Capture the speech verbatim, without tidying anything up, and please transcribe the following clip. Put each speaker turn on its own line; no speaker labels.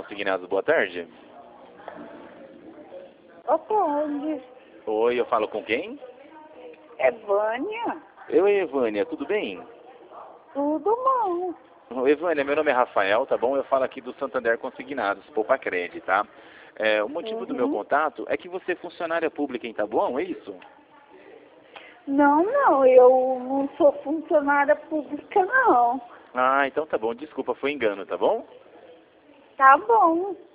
Consignados, boa tarde.
Boa tarde.
Oi, eu falo com quem?
É Vânia?
Eu e Evânia, tudo bem?
Tudo bom.
Evânia, meu nome é Rafael, tá bom? Eu falo aqui do Santander Consignados, Poupacred, tá? É, o motivo
Uhum.
do meu contato é que você é funcionária pública em Taboão, é isso?
Não, não, eu não sou funcionária pública, não.
Ah, então tá bom, desculpa, foi engano, tá bom?
Tá bom.